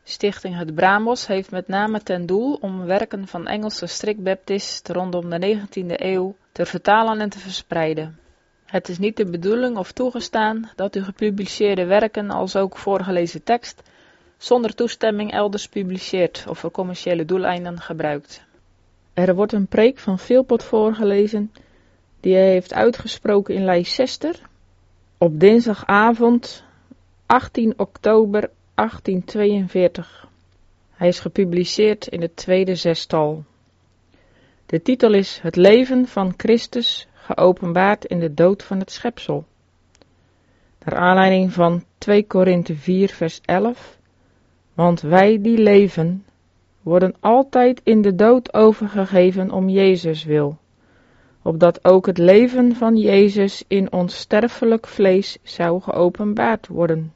Stichting Het Bramos heeft met name ten doel om werken van Engelse strikbaptisten rondom de 19e eeuw te vertalen en te verspreiden. Het is niet de bedoeling of toegestaan dat u gepubliceerde werken als ook voorgelezen tekst zonder toestemming elders publiceert of voor commerciële doeleinden gebruikt. Er wordt een preek van Philpot voorgelezen die hij heeft uitgesproken in Leicester op dinsdagavond 18 oktober 1842. Hij is gepubliceerd in het tweede zestal. De titel is Het leven van Christus geopenbaard in de dood van het schepsel. Naar aanleiding van 2 Korinthe 4 vers 11. Want wij die leven, worden altijd in de dood overgegeven om Jezus wil, opdat ook het leven van Jezus in ons sterfelijk vlees zou geopenbaard worden.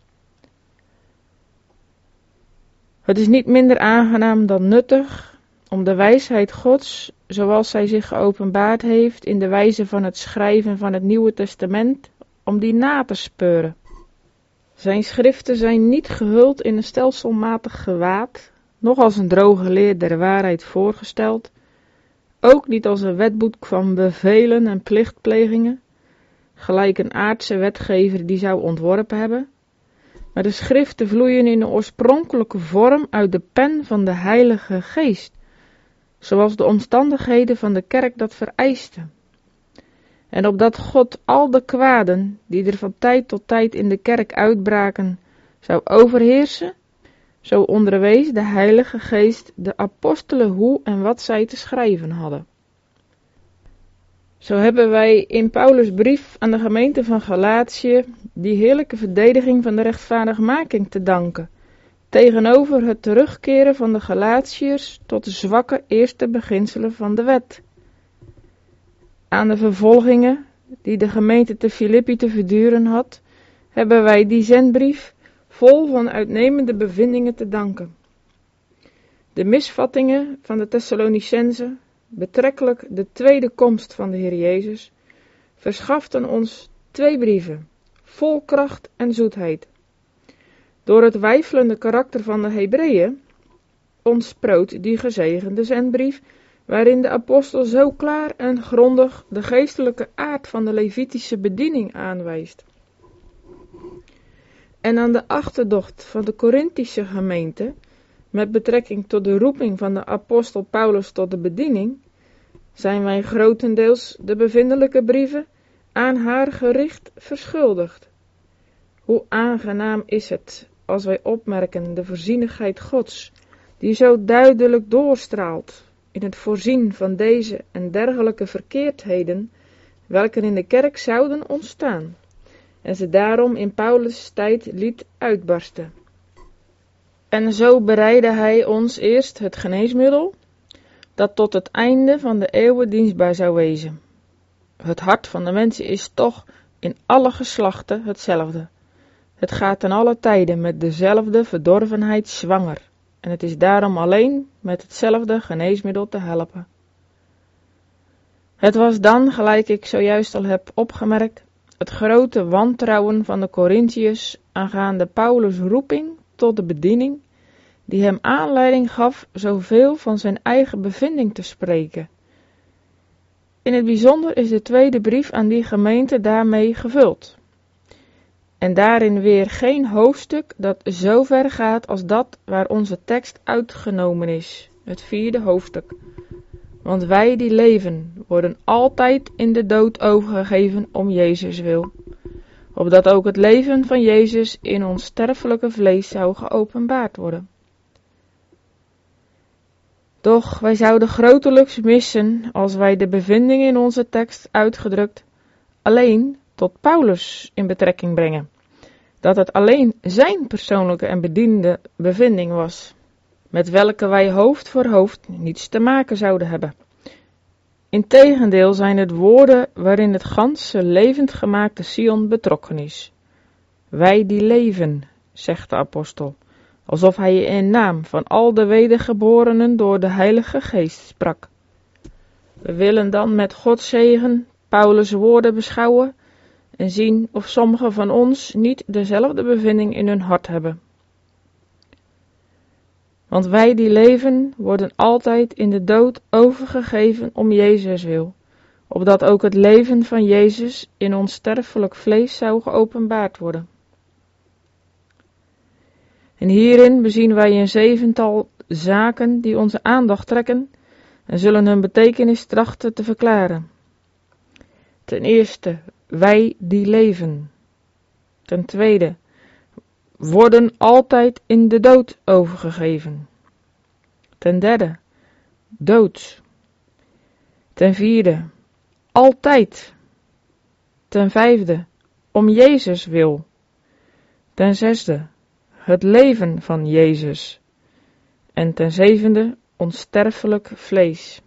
Het is niet minder aangenaam dan nuttig om de wijsheid Gods, zoals zij zich geopenbaard heeft in de wijze van het schrijven van het Nieuwe Testament, om die na te speuren. Zijn schriften zijn niet gehuld in een stelselmatig gewaad, noch als een droge leer der waarheid voorgesteld, ook niet als een wetboek van bevelen en plichtplegingen, gelijk een aardse wetgever die zou ontworpen hebben, maar de schriften vloeien in de oorspronkelijke vorm uit de pen van de Heilige Geest, zoals de omstandigheden van de kerk dat vereisten. En opdat God al de kwaden, die er van tijd tot tijd in de kerk uitbraken, zou overheersen, zo onderwees de Heilige Geest de apostelen hoe en wat zij te schrijven hadden. Zo hebben wij in Paulus' brief aan de gemeente van Galatië die heerlijke verdediging van de rechtvaardigmaking te danken, tegenover het terugkeren van de Galatiërs tot de zwakke eerste beginselen van de wet. Aan de vervolgingen die de gemeente te Filippi te verduren had, hebben wij die zendbrief vol van uitnemende bevindingen te danken. De misvattingen van de Thessalonicenzen, betrekkelijk de tweede komst van de Heer Jezus, verschaften ons 2 brieven, vol kracht en zoetheid. Door het weifelende karakter van de Hebreeën ontsproot die gezegende zendbrief, waarin de apostel zo klaar en grondig de geestelijke aard van de Levitische bediening aanwijst. En aan de achterdocht van de Korinthische gemeente, met betrekking tot de roeping van de apostel Paulus tot de bediening, zijn wij grotendeels de bevindelijke brieven aan haar gericht verschuldigd. Hoe aangenaam is het, als wij opmerken de voorzienigheid Gods, die zo duidelijk doorstraalt in het voorzien van deze en dergelijke verkeerdheden, welke in de kerk zouden ontstaan, en ze daarom in Paulus' tijd liet uitbarsten. En zo bereidde hij ons eerst het geneesmiddel, dat tot het einde van de eeuwen dienstbaar zou wezen. Het hart van de mensen is toch in alle geslachten hetzelfde. Het gaat ten alle tijden met dezelfde verdorvenheid zwanger, en het is daarom alleen met hetzelfde geneesmiddel te helpen. Het was dan, gelijk ik zojuist al heb opgemerkt, het grote wantrouwen van de Corinthiërs aangaande Paulus' roeping tot de bediening, die hem aanleiding gaf zoveel van zijn eigen bevinding te spreken. In het bijzonder is de tweede brief aan die gemeente daarmee gevuld. En daarin weer geen hoofdstuk dat zo ver gaat als dat waar onze tekst uitgenomen is, het 4e hoofdstuk. Want wij die leven, worden altijd in de dood overgegeven om Jezus wil, opdat ook het leven van Jezus in ons sterfelijke vlees zou geopenbaard worden. Doch wij zouden grotelijks missen als wij de bevinding in onze tekst uitgedrukt alleen tot Paulus in betrekking brengen, dat het alleen zijn persoonlijke en bediende bevinding was, met welke wij hoofd voor hoofd niets te maken zouden hebben. Integendeel zijn het woorden waarin het ganse levend gemaakte Sion betrokken is. Wij die leven, zegt de apostel, alsof hij in naam van al de wedergeborenen door de Heilige Geest sprak. We willen dan met Gods zegen Paulus' woorden beschouwen en zien of sommigen van ons niet dezelfde bevinding in hun hart hebben. Want wij die leven, worden altijd in de dood overgegeven om Jezus wil, opdat ook het leven van Jezus in ons sterfelijk vlees zou geopenbaard worden. En hierin bezien wij een 7-tal zaken die onze aandacht trekken en zullen hun betekenis trachten te verklaren. Ten eerste, wij die leven. Ten tweede, worden altijd in de dood overgegeven. Ten derde, dood. Ten vierde, altijd. Ten vijfde, om Jezus wil. Ten zesde, het leven van Jezus. En ten zevende, onsterfelijk vlees.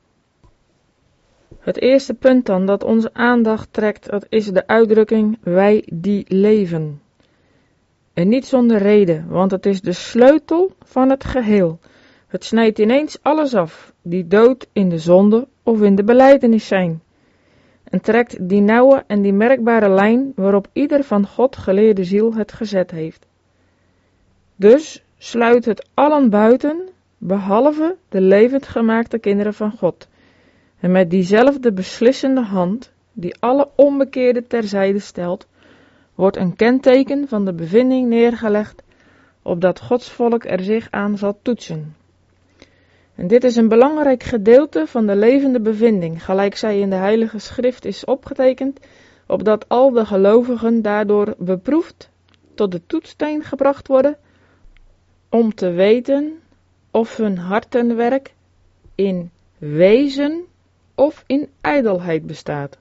Het eerste punt dan dat onze aandacht trekt, dat is de uitdrukking wij die leven. En niet zonder reden, want het is de sleutel van het geheel. Het snijdt ineens alles af, die dood in de zonde of in de belijdenis zijn. En trekt die nauwe en die merkbare lijn waarop ieder van God geleerde ziel het gezet heeft. Dus sluit het allen buiten, behalve de levend gemaakte kinderen van God. En met diezelfde beslissende hand, die alle onbekeerden terzijde stelt, wordt een kenteken van de bevinding neergelegd, opdat Gods volk er zich aan zal toetsen. En dit is een belangrijk gedeelte van de levende bevinding, gelijk zij in de Heilige Schrift is opgetekend, opdat al de gelovigen daardoor beproefd tot de toetssteen gebracht worden, om te weten of hun hartenwerk in wezen of in ijdelheid bestaat.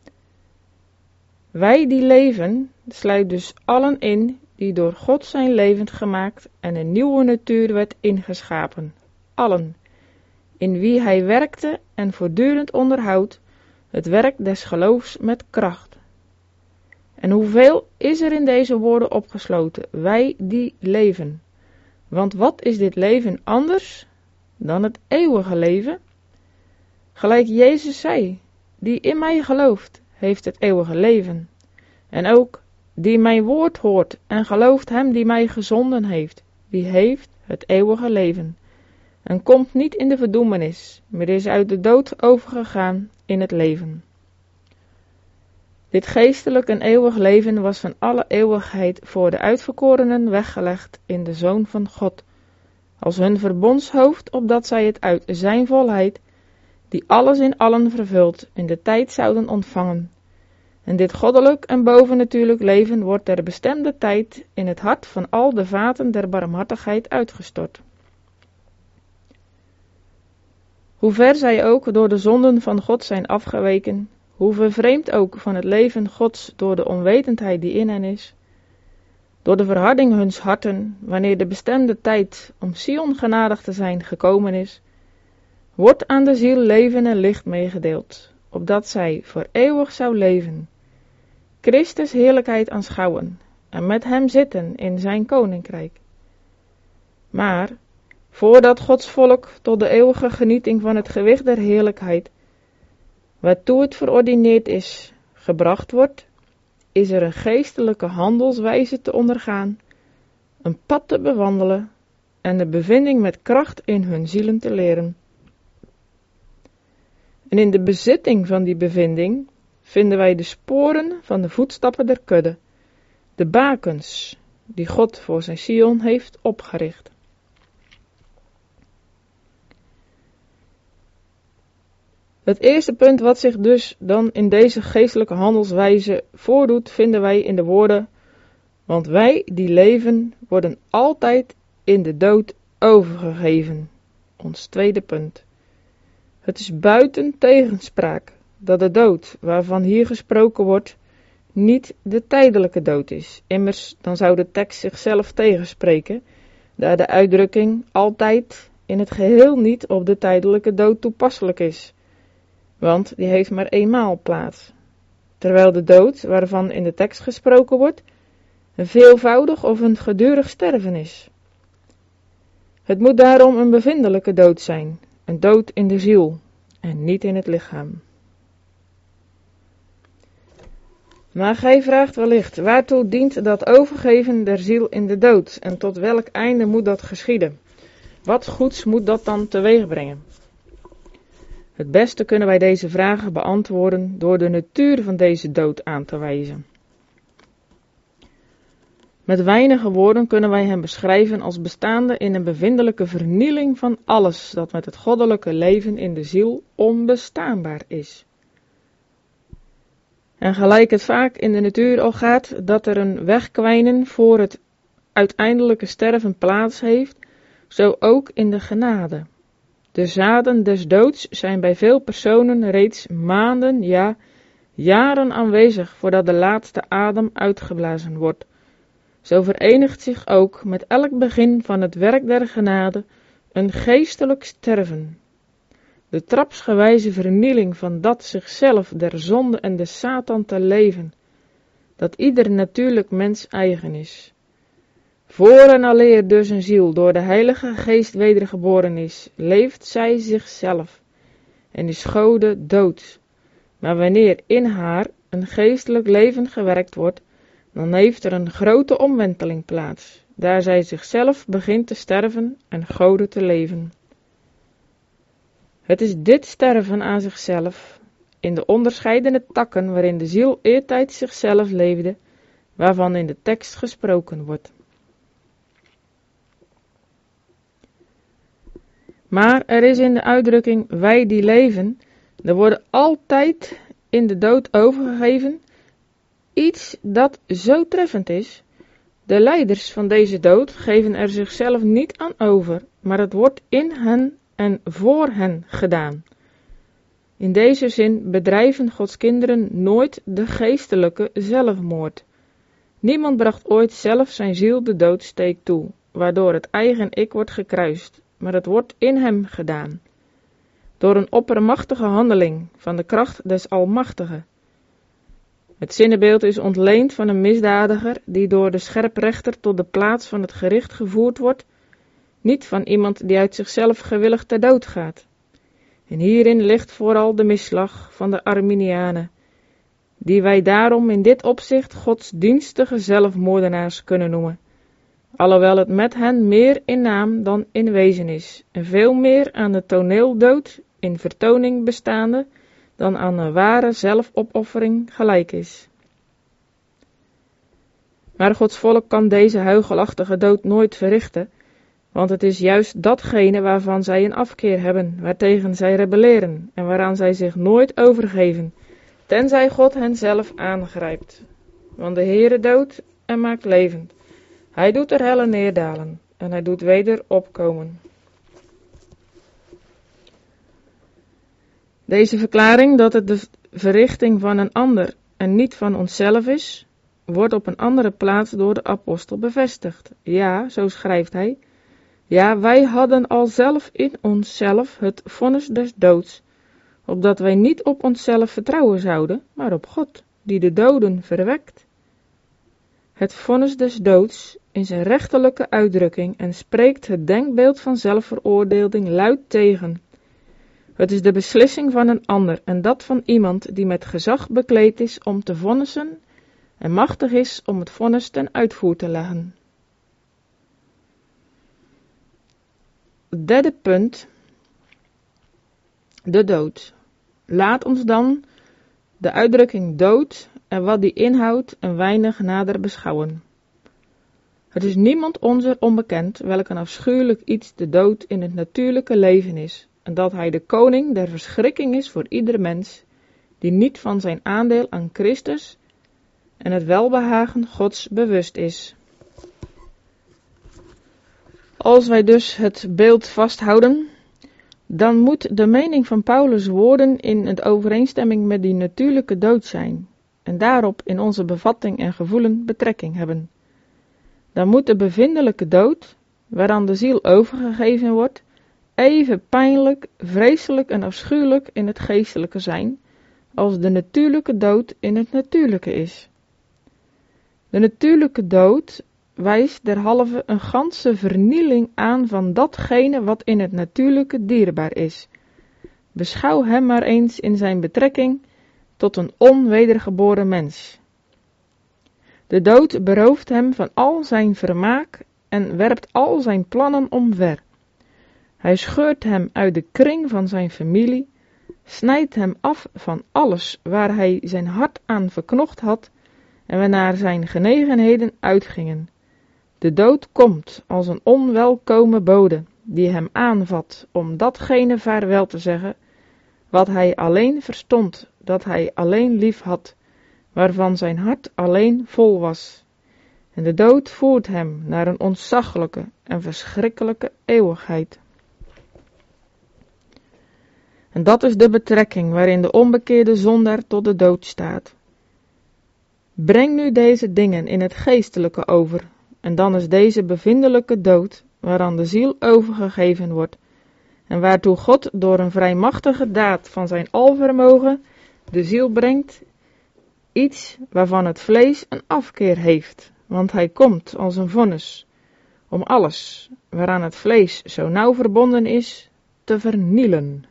Wij die leven, sluit dus allen in die door God zijn levend gemaakt en een nieuwe natuur werd ingeschapen. Allen, in wie hij werkte en voortdurend onderhoudt, het werk des geloofs met kracht. En hoeveel is er in deze woorden opgesloten? Wij die leven. Want wat is dit leven anders dan het eeuwige leven? Gelijk Jezus zei, die in mij gelooft, heeft het eeuwige leven. En ook, die mijn woord hoort en gelooft hem die mij gezonden heeft, die heeft het eeuwige leven. En komt niet in de verdoemenis, maar is uit de dood overgegaan in het leven. Dit geestelijk en eeuwig leven was van alle eeuwigheid voor de uitverkorenen weggelegd in de Zoon van God, als hun verbondshoofd, opdat zij het uit zijn volheid, die alles in allen vervult, in de tijd zouden ontvangen. En dit goddelijk en bovennatuurlijk leven wordt ter bestemde tijd in het hart van al de vaten der barmhartigheid uitgestort. Hoe ver zij ook door de zonden van God zijn afgeweken, hoe vervreemd ook van het leven Gods door de onwetendheid die in hen is, door de verharding huns harten, wanneer de bestemde tijd om Sion genadig te zijn gekomen is, wordt aan de ziel leven en licht meegedeeld, opdat zij voor eeuwig zou leven, Christus heerlijkheid aanschouwen en met hem zitten in zijn koninkrijk. Maar, voordat Gods volk tot de eeuwige genieting van het gewicht der heerlijkheid, waartoe het verordineerd is, gebracht wordt, is er een geestelijke handelswijze te ondergaan, een pad te bewandelen en de bevinding met kracht in hun zielen te leren. En in de bezitting van die bevinding vinden wij de sporen van de voetstappen der kudde, de bakens die God voor zijn Sion heeft opgericht. Het eerste punt wat zich dus dan in deze geestelijke handelswijze voordoet, vinden wij in de woorden, want wij die leven worden altijd in de dood overgegeven. Ons tweede punt. Het is buiten tegenspraak dat de dood, waarvan hier gesproken wordt, niet de tijdelijke dood is. Immers, dan zou de tekst zichzelf tegenspreken, daar de uitdrukking altijd in het geheel niet op de tijdelijke dood toepasselijk is. Want die heeft maar eenmaal plaats. Terwijl de dood, waarvan in de tekst gesproken wordt, een veelvoudig of een gedurig sterven is. Het moet daarom een bevindelijke dood zijn, een dood in de ziel en niet in het lichaam. Maar gij vraagt wellicht, waartoe dient dat overgeven der ziel in de dood en tot welk einde moet dat geschieden? Wat goeds moet dat dan teweeg brengen? Het beste kunnen wij deze vragen beantwoorden door de natuur van deze dood aan te wijzen. Met weinige woorden kunnen wij hem beschrijven als bestaande in een bevindelijke vernieling van alles dat met het goddelijke leven in de ziel onbestaanbaar is. En gelijk het vaak in de natuur al gaat dat er een wegkwijnen voor het uiteindelijke sterven plaats heeft, zo ook in de genade. De zaden des doods zijn bij veel personen reeds maanden, ja, jaren aanwezig voordat de laatste adem uitgeblazen wordt. Zo verenigt zich ook met elk begin van het werk der genade een geestelijk sterven. De trapsgewijze vernieling van dat zichzelf der zonde en de Satan te leven, dat ieder natuurlijk mens eigen is. Voor en aleer dus een ziel door de Heilige Geest wedergeboren is, leeft zij zichzelf en is Gode dood. Maar wanneer in haar een geestelijk leven gewerkt wordt, dan heeft er een grote omwenteling plaats, daar zij zichzelf begint te sterven en Gode te leven. Het is dit sterven aan zichzelf, in de onderscheidene takken waarin de ziel eertijds zichzelf leefde, waarvan in de tekst gesproken wordt. Maar er is in de uitdrukking wij die leven, er worden altijd in de dood overgegeven, iets dat zo treffend is. De leiders van deze dood geven er zichzelf niet aan over, maar het wordt in hen en voor hen gedaan. In deze zin bedrijven Gods kinderen nooit de geestelijke zelfmoord. Niemand bracht ooit zelf zijn ziel de doodsteek toe, waardoor het eigen ik wordt gekruist, maar het wordt in hem gedaan. Door een oppermachtige handeling van de kracht des Almachtigen. Het zinnebeeld is ontleend van een misdadiger die door de scherprechter tot de plaats van het gericht gevoerd wordt, niet van iemand die uit zichzelf gewillig ter dood gaat. En hierin ligt vooral de misslag van de Arminianen, die wij daarom in dit opzicht godsdienstige zelfmoordenaars kunnen noemen, alhoewel het met hen meer in naam dan in wezen is, en veel meer aan de toneeldood in vertoning bestaande dan aan een ware zelfopoffering gelijk is. Maar Gods volk kan deze huichelachtige dood nooit verrichten, want het is juist datgene waarvan zij een afkeer hebben, waartegen zij rebelleren en waaraan zij zich nooit overgeven, tenzij God hen zelf aangrijpt. Want de Heere doodt en maakt levend. Hij doet er helle neerdalen en hij doet weder opkomen. Deze verklaring dat het de verrichting van een ander en niet van onszelf is, wordt op een andere plaats door de apostel bevestigd. Ja, zo schrijft hij, ja, wij hadden al zelf in onszelf het vonnis des doods, opdat wij niet op onszelf vertrouwen zouden, maar op God, die de doden verwekt. Het vonnis des doods in zijn rechterlijke uitdrukking en spreekt het denkbeeld van zelfveroordeling luid tegen. Het is de beslissing van een ander en dat van iemand die met gezag bekleed is om te vonnissen en machtig is om het vonnis ten uitvoer te leggen. Het derde punt, de dood. Laat ons dan de uitdrukking dood en wat die inhoudt een weinig nader beschouwen. Het is niemand onzer onbekend welk een afschuwelijk iets de dood in het natuurlijke leven is, en dat hij de koning der verschrikking is voor ieder mens, die niet van zijn aandeel aan Christus en het welbehagen Gods bewust is. Als wij dus het beeld vasthouden, dan moet de mening van Paulus' woorden in het overeenstemming met die natuurlijke dood zijn, en daarop in onze bevatting en gevoelen betrekking hebben. Dan moet de bevindelijke dood, waaraan de ziel overgegeven wordt, even pijnlijk, vreselijk en afschuwelijk in het geestelijke zijn, als de natuurlijke dood in het natuurlijke is. De natuurlijke dood wijst derhalve een ganse vernieling aan van datgene wat in het natuurlijke dierbaar is. Beschouw hem maar eens in zijn betrekking tot een onwedergeboren mens. De dood berooft hem van al zijn vermaak en werpt al zijn plannen omver. Hij scheurt hem uit de kring van zijn familie, snijdt hem af van alles waar hij zijn hart aan verknocht had en waarnaar zijn genegenheden uitgingen. De dood komt als een onwelkome bode die hem aanvat om datgene vaarwel te zeggen wat hij alleen verstond, dat hij alleen lief had, waarvan zijn hart alleen vol was. En de dood voert hem naar een ontzaglijke en verschrikkelijke eeuwigheid. En dat is de betrekking waarin de onbekeerde zondaar tot de dood staat. Breng nu deze dingen in het geestelijke over, en dan is deze bevindelijke dood, waaraan de ziel overgegeven wordt, en waartoe God door een vrijmachtige daad van zijn alvermogen de ziel brengt, iets waarvan het vlees een afkeer heeft, want hij komt als een vonnis, om alles waaraan het vlees zo nauw verbonden is, te vernielen.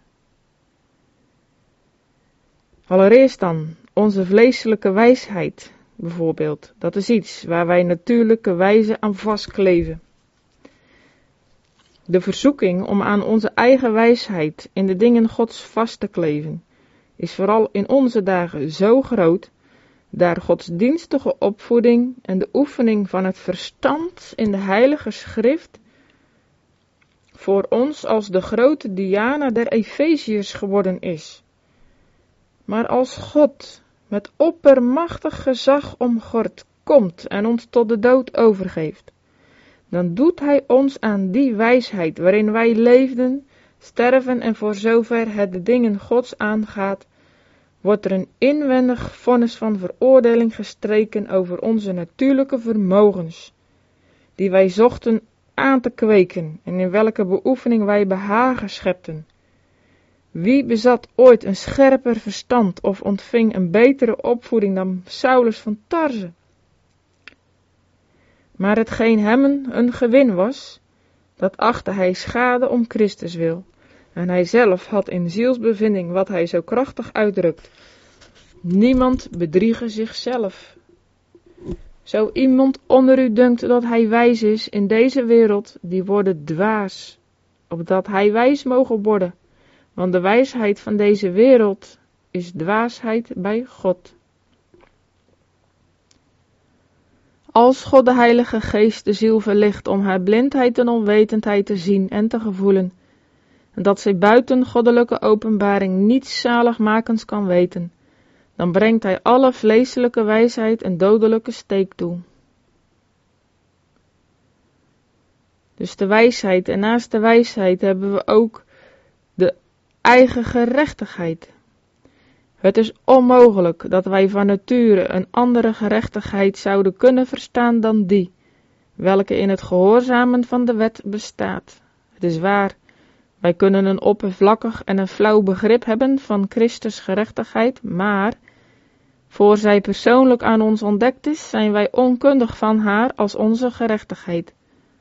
Allereerst dan, onze vleeselijke wijsheid, bijvoorbeeld. Dat is iets waar wij natuurlijke wijze aan vastkleven. De verzoeking om aan onze eigen wijsheid in de dingen Gods vast te kleven, is vooral in onze dagen zo groot, daar godsdienstige opvoeding en de oefening van het verstand in de Heilige Schrift voor ons als de grote Diana der Efeziërs geworden is. Maar als God met oppermachtig gezag omgord komt en ons tot de dood overgeeft, dan doet hij ons aan die wijsheid waarin wij leefden, sterven en voor zover het de dingen Gods aangaat, wordt er een inwendig vonnis van veroordeling gestreken over onze natuurlijke vermogens, die wij zochten aan te kweken en in welke beoefening wij behagen schepten. Wie bezat ooit een scherper verstand of ontving een betere opvoeding dan Saulus van Tarse? Maar hetgeen hem een gewin was, dat achtte hij schade om Christus wil. En hij zelf had in zielsbevinding wat hij zo krachtig uitdrukt. Niemand bedriege zichzelf. Zo iemand onder u denkt dat hij wijs is in deze wereld, die worden dwaas, opdat hij wijs moge worden. Want de wijsheid van deze wereld is dwaasheid bij God. Als God de Heilige Geest de ziel verlicht om haar blindheid en onwetendheid te zien en te gevoelen, en dat zij buiten goddelijke openbaring niets zaligmakends kan weten, dan brengt hij alle vleeselijke wijsheid een dodelijke steek toe. Dus de wijsheid, en naast de wijsheid hebben we ook de eigen gerechtigheid. Het is onmogelijk dat wij van nature een andere gerechtigheid zouden kunnen verstaan dan die, welke in het gehoorzamen van de wet bestaat. Het is waar, wij kunnen een oppervlakkig en een flauw begrip hebben van Christus gerechtigheid, maar voor zij persoonlijk aan ons ontdekt is, zijn wij onkundig van haar als onze gerechtigheid.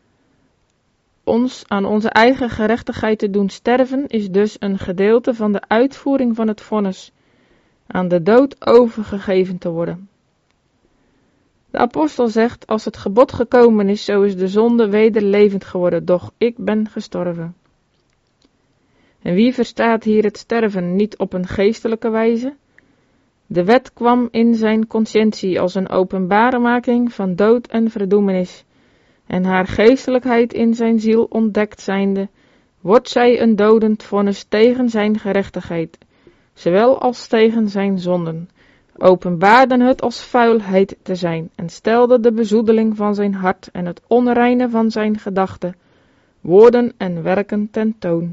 Ons aan onze eigen gerechtigheid te doen sterven is dus een gedeelte van de uitvoering van het vonnis, aan de dood overgegeven te worden. De apostel zegt, als het gebod gekomen is, zo is de zonde weder levend geworden, doch ik ben gestorven. En wie verstaat hier het sterven niet op een geestelijke wijze? De wet kwam in zijn conscientie als een openbaremaking van dood en verdoemenis, en haar geestelijkheid in zijn ziel ontdekt zijnde, wordt zij een dodend vonnis tegen zijn gerechtigheid, zowel als tegen zijn zonden, openbaarden het als vuilheid te zijn, en stelde de bezoedeling van zijn hart en het onreine van zijn gedachten, woorden en werken tentoon.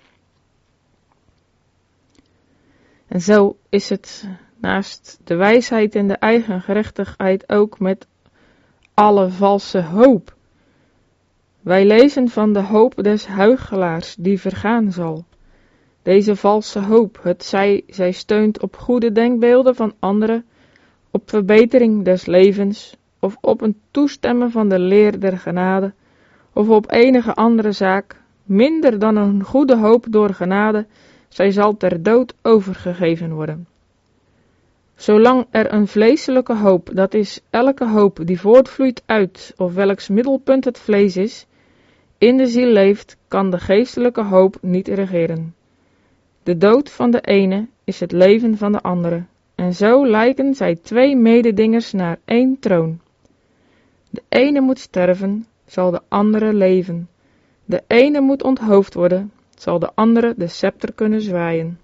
En zo is het naast de wijsheid en de eigen gerechtigheid ook met alle valse hoop. Wij lezen van de hoop des huichelaars die vergaan zal. Deze valse hoop, zij steunt op goede denkbeelden van anderen, op verbetering des levens, of op een toestemmen van de leer der genade, of op enige andere zaak, minder dan een goede hoop door genade, zij zal ter dood overgegeven worden. Zolang er een vleeselijke hoop, dat is elke hoop die voortvloeit uit, of welks middelpunt het vlees in de ziel leeft, kan de geestelijke hoop niet regeren. De dood van de ene is het leven van de andere, en zo lijken zij twee mededingers naar één troon. De ene moet sterven, zal de andere leven. De ene moet onthoofd worden, zal de andere de scepter kunnen zwaaien.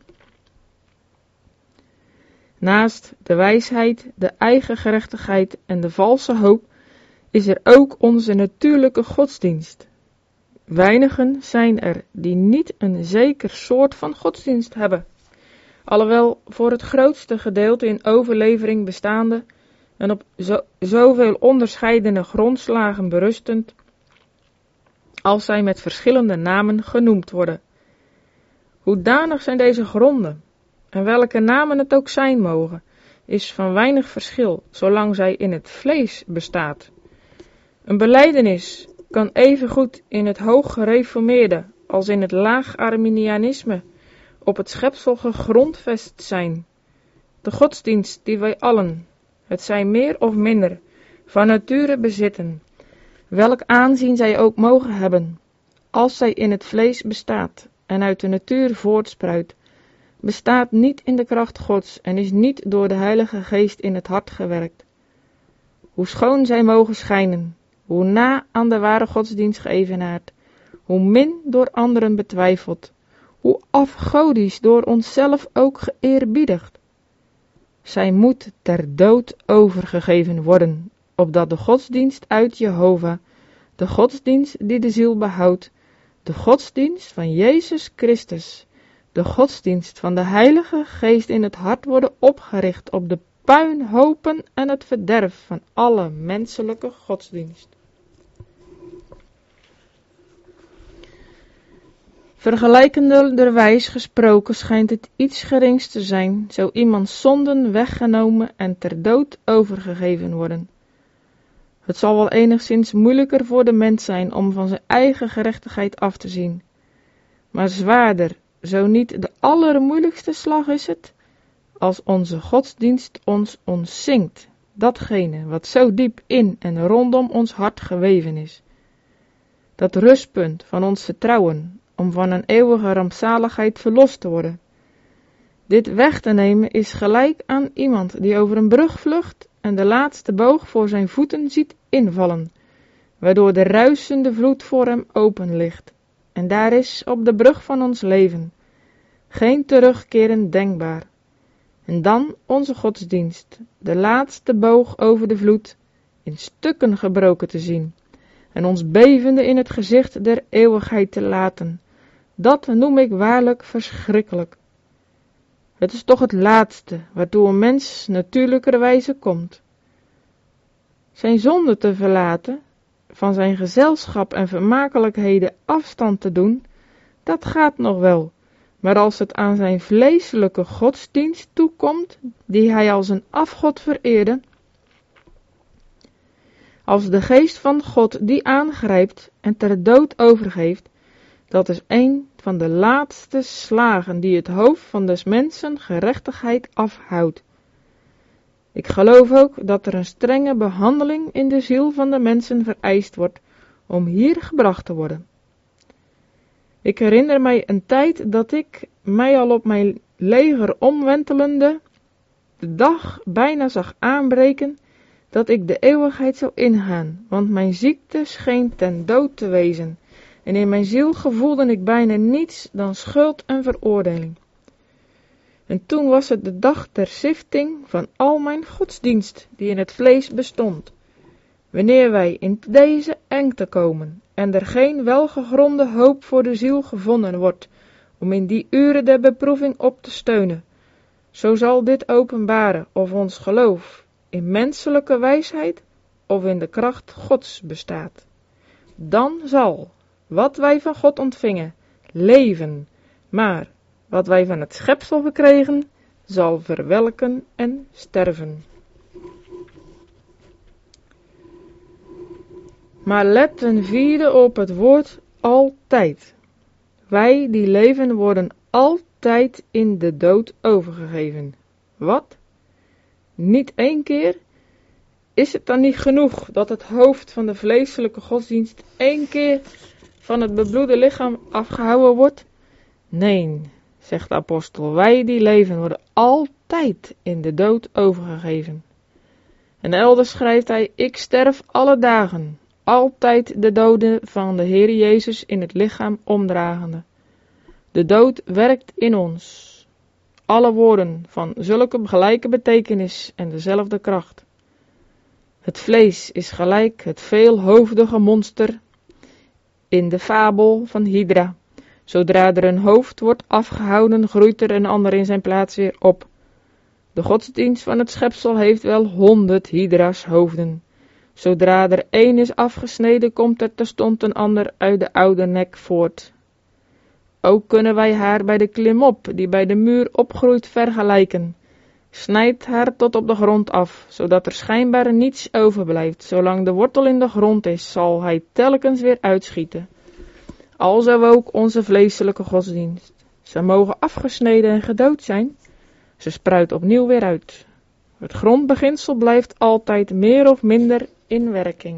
Naast de wijsheid, de eigen gerechtigheid en de valse hoop is er ook onze natuurlijke godsdienst. Weinigen zijn er die niet een zeker soort van godsdienst hebben, alhoewel voor het grootste gedeelte in overlevering bestaande en op zoveel onderscheidene grondslagen berustend, als zij met verschillende namen genoemd worden. Hoedanig zijn deze gronden, en welke namen het ook zijn mogen, is van weinig verschil, zolang zij in het vlees bestaat. Een belijdenis kan evengoed in het hoog gereformeerde als in het laag Arminianisme op het schepsel gegrondvest zijn. De godsdienst die wij allen, het zij meer of minder, van nature bezitten, welk aanzien zij ook mogen hebben, als zij in het vlees bestaat en uit de natuur voortspruit, bestaat niet in de kracht Gods en is niet door de Heilige Geest in het hart gewerkt. Hoe schoon zij mogen schijnen, hoe na aan de ware godsdienst geëvenaard, hoe min door anderen betwijfeld, hoe afgodisch door onszelf ook geëerbiedigd. Zij moet ter dood overgegeven worden, opdat de godsdienst uit Jehovah, de godsdienst die de ziel behoudt, de godsdienst van Jezus Christus, de godsdienst van de Heilige Geest in het hart worden opgericht op de puinhopen en het verderf van alle menselijke godsdienst. Vergelijkenderwijs gesproken schijnt het iets gerings te zijn, zo iemands zonden weggenomen en ter dood overgegeven worden. Het zal wel enigszins moeilijker voor de mens zijn om van zijn eigen gerechtigheid af te zien. Maar zwaarder, zo niet de allermoeilijkste slag is het, als onze godsdienst ons ontzinkt, datgene wat zo diep in en rondom ons hart geweven is. Dat rustpunt van ons vertrouwen, om van een eeuwige rampzaligheid verlost te worden. Dit weg te nemen is gelijk aan iemand die over een brug vlucht en de laatste boog voor zijn voeten ziet invallen, waardoor de ruisende vloed voor hem open ligt. En daar is op de brug van ons leven geen terugkeren denkbaar. En dan onze godsdienst, de laatste boog over de vloed, in stukken gebroken te zien en ons bevende in het gezicht der eeuwigheid te laten. Dat noem ik waarlijk verschrikkelijk. Het is toch het laatste waartoe een mens natuurlijkerwijze komt. Zijn zonde te verlaten, van zijn gezelschap en vermakelijkheden afstand te doen, dat gaat nog wel. Maar als het aan zijn vleeselijke godsdienst toekomt, die hij als een afgod vereerde, als de geest van God die aangrijpt en ter dood overgeeft, dat is een van de laatste slagen die het hoofd van des mensen gerechtigheid afhoudt. Ik geloof ook dat er een strenge behandeling in de ziel van de mensen vereist wordt om hier gebracht te worden. Ik herinner mij een tijd dat ik mij al op mijn leger omwentelende de dag bijna zag aanbreken dat ik de eeuwigheid zou ingaan, want mijn ziekte scheen ten dood te wezen en in mijn ziel gevoelde ik bijna niets dan schuld en veroordeling. En toen was het de dag ter zifting van al mijn godsdienst die in het vlees bestond. Wanneer wij in deze engte komen en er geen welgegronde hoop voor de ziel gevonden wordt om in die uren der beproeving op te steunen, zo zal dit openbaren of ons geloof in menselijke wijsheid of in de kracht Gods bestaat. Dan zal wat wij van God ontvingen leven, maar wat wij van het schepsel verkregen zal verwelken en sterven. Maar let ten vierde op het woord altijd. Wij die leven worden altijd in de dood overgegeven. Wat? Niet één keer? Is het dan niet genoeg dat het hoofd van de vleeselijke godsdienst 1 keer van het bebloede lichaam afgehouden wordt? Nee, zegt de apostel, wij die leven worden altijd in de dood overgegeven. En elders schrijft hij, ik sterf alle dagen, altijd de doden van de Heer Jezus in het lichaam omdragende. De dood werkt in ons. Alle woorden van zulke gelijke betekenis en dezelfde kracht. Het vlees is gelijk het veelhoofdige monster in de fabel van Hydra. Zodra er een hoofd wordt afgehouden, groeit er een ander in zijn plaats weer op. De godsdienst van het schepsel heeft wel 100 Hydra's hoofden. Zodra er één is afgesneden, komt er terstond een ander uit de oude nek voort. Ook kunnen wij haar bij de klimop, die bij de muur opgroeit, vergelijken. Snijd haar tot op de grond af, zodat er schijnbaar niets overblijft. Zolang de wortel in de grond is, zal hij telkens weer uitschieten. Alzo ook onze vleeselijke godsdienst. Ze mogen afgesneden en gedood zijn. Ze spruit opnieuw weer uit. Het grondbeginsel blijft altijd meer of minder in werking.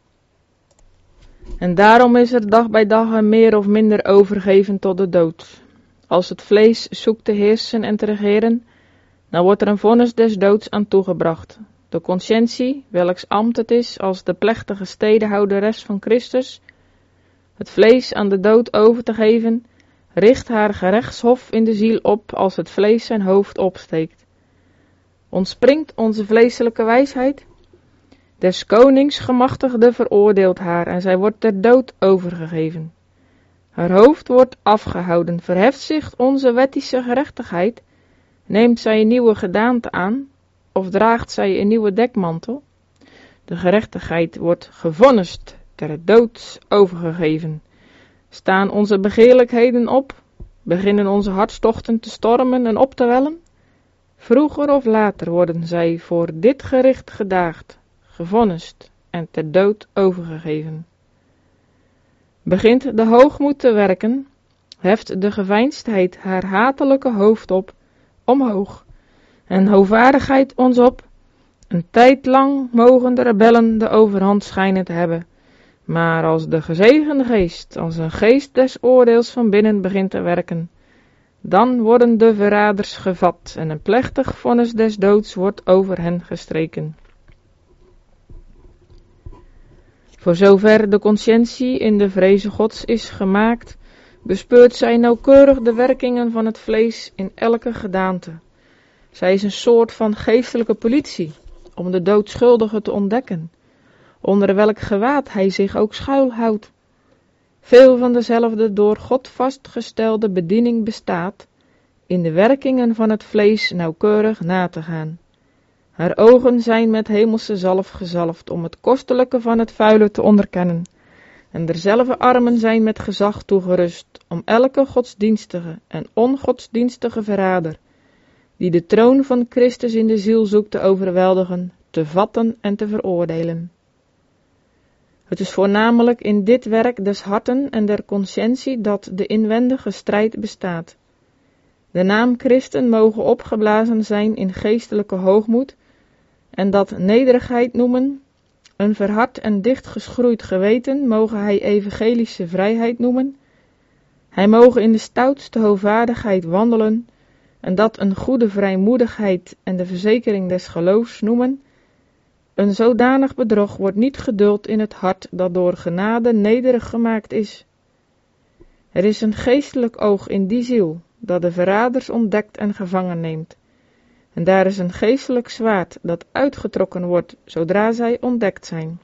En daarom is er dag bij dag meer of minder overgeven tot de dood. Als het vlees zoekt te heersen en te regeren, dan wordt er een vonnis des doods aan toegebracht. De conscientie, welks ambt het is als de plechtige stedehouderes van Christus, het vlees aan de dood over te geven, richt haar gerechtshof in de ziel op als het vlees zijn hoofd opsteekt. Ontspringt onze vleeselijke wijsheid? Des konings gemachtigde veroordeelt haar en zij wordt ter dood overgegeven. Haar hoofd wordt afgehouden, verheft zich onze wettische gerechtigheid, neemt zij een nieuwe gedaante aan, of draagt zij een nieuwe dekmantel? De gerechtigheid wordt gevonnist, ter dood overgegeven. Staan onze begeerlijkheden op? Beginnen onze hartstochten te stormen en op te wellen? Vroeger of later worden zij voor dit gericht gedaagd, gevonnist en ter dood overgegeven. Begint de hoogmoed te werken, heft de geveinsdheid haar hatelijke hoofd op, omhoog, en hoogvaardigheid ons op. Een tijd lang mogen de rebellen de overhand schijnen te hebben, maar als de gezegende geest, als een geest des oordeels van binnen begint te werken, dan worden de verraders gevat en een plechtig vonnis des doods wordt over hen gestreken. Voor zover de conscientie in de vreze Gods is gemaakt, bespeurt zij nauwkeurig de werkingen van het vlees in elke gedaante. Zij is een soort van geestelijke politie, om de doodschuldige te ontdekken, onder welk gewaad hij zich ook schuilhoudt. Veel van dezelfde door God vastgestelde bediening bestaat, in de werkingen van het vlees nauwkeurig na te gaan. Haar ogen zijn met hemelse zalf gezalfd om het kostelijke van het vuile te onderkennen, en derzelfde armen zijn met gezag toegerust om elke godsdienstige en ongodsdienstige verrader, die de troon van Christus in de ziel zoekt te overweldigen, te vatten en te veroordelen. Het is voornamelijk in dit werk des harten en der conscientie dat de inwendige strijd bestaat. De naam Christen mogen opgeblazen zijn in geestelijke hoogmoed, en dat nederigheid noemen, een verhard en dichtgeschroeid geweten mogen hij evangelische vrijheid noemen, hij mogen in de stoutste hoogvaardigheid wandelen, en dat een goede vrijmoedigheid en de verzekering des geloofs noemen. Een zodanig bedrog wordt niet geduld in het hart dat door genade nederig gemaakt is. Er is een geestelijk oog in die ziel, dat de verraders ontdekt en gevangen neemt. En daar is een geestelijk zwaard dat uitgetrokken wordt, zodra zij ontdekt zijn.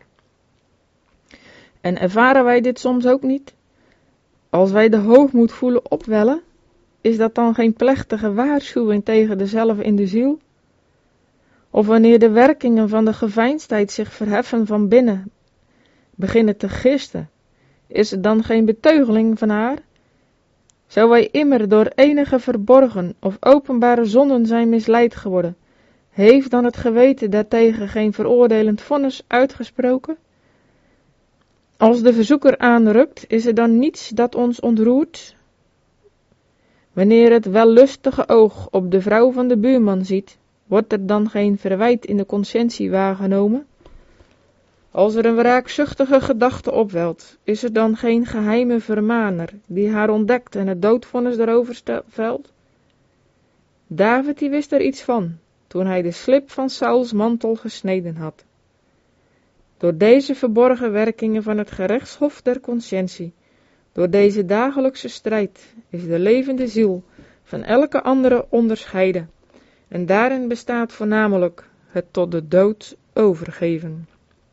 En ervaren wij dit soms ook niet? Als wij de hoogmoed voelen opwellen, is dat dan geen plechtige waarschuwing tegen dezelfde in de ziel? Of wanneer de werkingen van de geveinsdheid zich verheffen van binnen, beginnen te gisten, is het dan geen beteugeling van haar? Zou wij immer door enige verborgen of openbare zonden zijn misleid geworden, heeft dan het geweten daartegen geen veroordelend vonnis uitgesproken? Als de verzoeker aanrukt, is er dan niets dat ons ontroert? Wanneer het wellustige oog op de vrouw van de buurman ziet, wordt er dan geen verwijt in de conscientie waargenomen? Als er een wraakzuchtige gedachte opwelt, is er dan geen geheime vermaner die haar ontdekt en het doodvonnis erover velt? David die wist er iets van, toen hij de slip van Sauls mantel gesneden had. Door deze verborgen werkingen van het gerechtshof der conscientie, door deze dagelijkse strijd, is de levende ziel van elke andere onderscheiden, en daarin bestaat voornamelijk het tot de dood overgeven.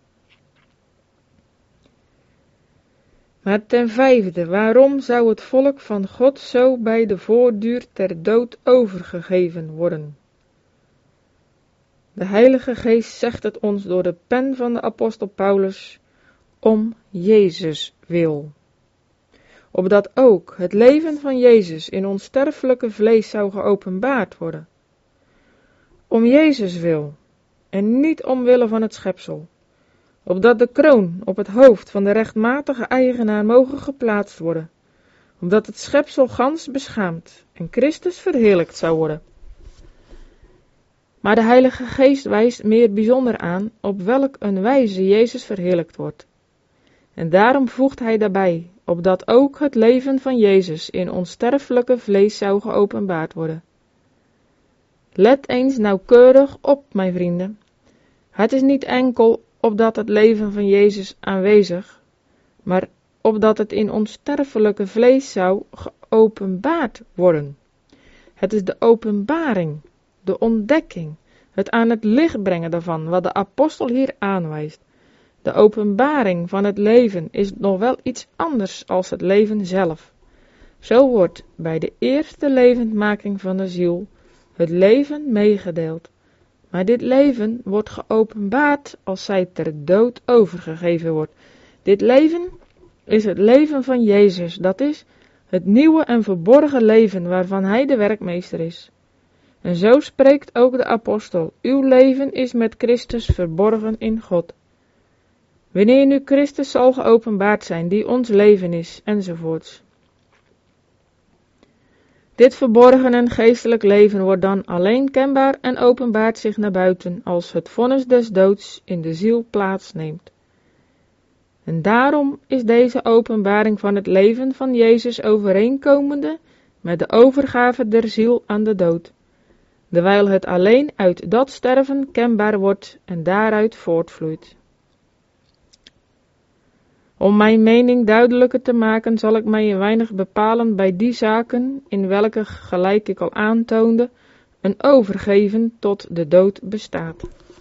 Maar ten vijfde, waarom zou het volk van God zo bij de voortduur ter dood overgegeven worden? De Heilige Geest zegt het ons door de pen van de apostel Paulus, om Jezus wil. Opdat ook het leven van Jezus in ons sterfelijke vlees zou geopenbaard worden. Om Jezus wil, en niet omwille van het schepsel. Opdat de kroon op het hoofd van de rechtmatige eigenaar mogen geplaatst worden. Opdat het schepsel gans beschaamd en Christus verheerlijkt zou worden. Maar de Heilige Geest wijst meer bijzonder aan op welk een wijze Jezus verheerlijkt wordt. En daarom voegt hij daarbij, opdat ook het leven van Jezus in ons sterfelijke vlees zou geopenbaard worden. Let eens nauwkeurig op, mijn vrienden. Het is niet enkel opdat het leven van Jezus aanwezig, maar opdat het in ons sterfelijke vlees zou geopenbaard worden. Het is de openbaring, de ontdekking, het aan het licht brengen daarvan, wat de apostel hier aanwijst. De openbaring van het leven is nog wel iets anders als het leven zelf. Zo wordt bij de eerste levendmaking van de ziel het leven meegedeeld. Maar dit leven wordt geopenbaard als zij ter dood overgegeven wordt. Dit leven is het leven van Jezus, dat is het nieuwe en verborgen leven waarvan hij de werkmeester is. En zo spreekt ook de apostel, uw leven is met Christus verborgen in God. Wanneer nu Christus zal geopenbaard zijn, die ons leven is, enzovoorts. Dit verborgen en geestelijk leven wordt dan alleen kenbaar en openbaart zich naar buiten als het vonnis des doods in de ziel plaatsneemt. En daarom is deze openbaring van het leven van Jezus overeenkomende met de overgave der ziel aan de dood, terwijl het alleen uit dat sterven kenbaar wordt en daaruit voortvloeit. Om mijn mening duidelijker te maken zal ik mij een weinig bepalen bij die zaken in welke, gelijk ik al aantoonde, een overgeven tot de dood bestaat.